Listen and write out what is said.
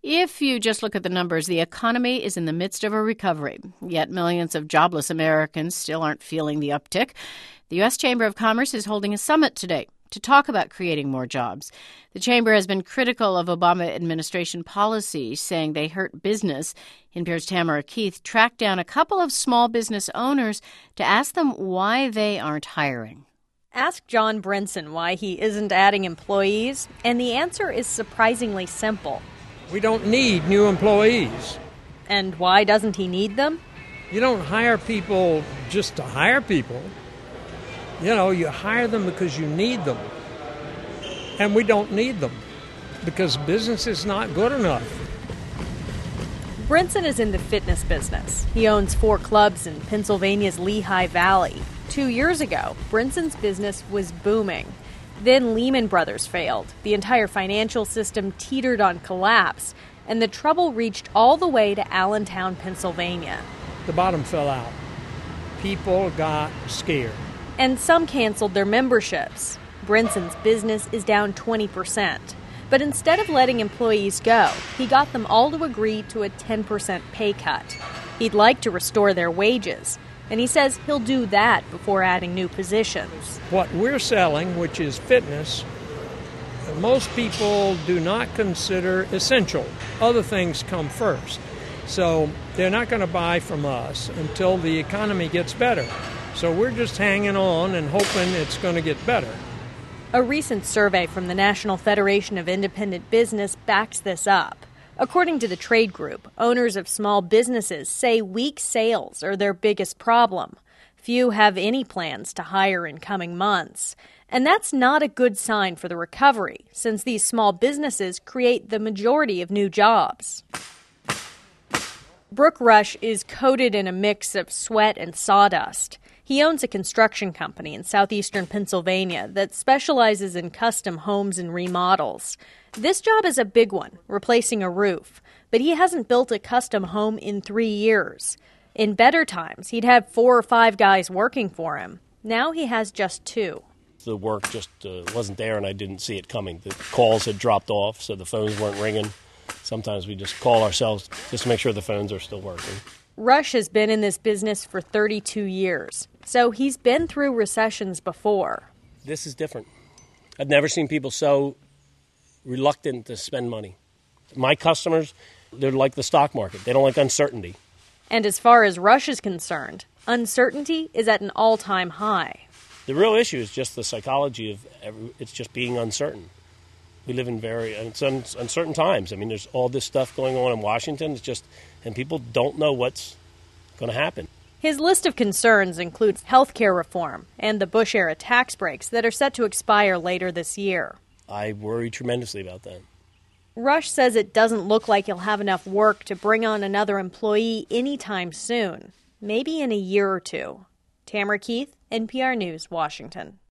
If you just look at the numbers, the economy is in the midst of a recovery, yet millions of jobless Americans still aren't feeling the uptick. The U.S. Chamber of Commerce is holding a summit today to talk about creating more jobs. The chamber has been critical of Obama administration policies, saying they hurt business. NPR's Tamara Keith tracked down a couple of small business owners to ask them why they aren't hiring. Ask John Brinson why he isn't adding employees, and the answer is surprisingly simple. We don't need new employees. And why doesn't he need them? You don't hire people just to hire people. You hire them because you need them. And we don't need them because business is not good enough. Brinson is in the fitness business. He owns 4 clubs in Pennsylvania's Lehigh Valley. 2 years ago, Brinson's business was booming. Then Lehman Brothers failed. The entire financial system teetered on collapse, and the trouble reached all the way to Allentown, Pennsylvania. The bottom fell out. People got scared. And some canceled their memberships. Brinson's business is down 20%. But instead of letting employees go, he got them all to agree to a 10% pay cut. He'd like to restore their wages, and he says he'll do that before adding new positions. What we're selling, which is fitness, most people do not consider essential. Other things come first. So they're not going to buy from us until the economy gets better. So we're just hanging on and hoping it's going to get better. A recent survey from the National Federation of Independent Business backs this up. According to the trade group, owners of small businesses say weak sales are their biggest problem. Few have any plans to hire in coming months. And that's not a good sign for the recovery, since these small businesses create the majority of new jobs. Brooke Rush is coated in a mix of sweat and sawdust. He owns a construction company in southeastern Pennsylvania that specializes in custom homes and remodels. This job is a big one, replacing a roof, but he hasn't built a custom home in 3 years. In better times, he'd have 4 or 5 guys working for him. Now he has just 2. The work just wasn't there, and I didn't see it coming. The calls had dropped off, so the phones weren't ringing. Sometimes we just call ourselves just to make sure the phones are still working. Rush has been in this business for 32 years, so he's been through recessions before. This is different. I've never seen people so reluctant to spend money. My customers, they're like the stock market. They don't like uncertainty. And as far as Rush is concerned, uncertainty is at an all-time high. The real issue is just the psychology of it's just being uncertain. We live in very uncertain times. I mean, there's all this stuff going on in Washington. And people don't know what's going to happen. His list of concerns includes health care reform and the Bush-era tax breaks that are set to expire later this year. I worry tremendously about that. Rush says it doesn't look like he'll have enough work to bring on another employee anytime soon, maybe in a year or 2. Tamara Keith, NPR News, Washington.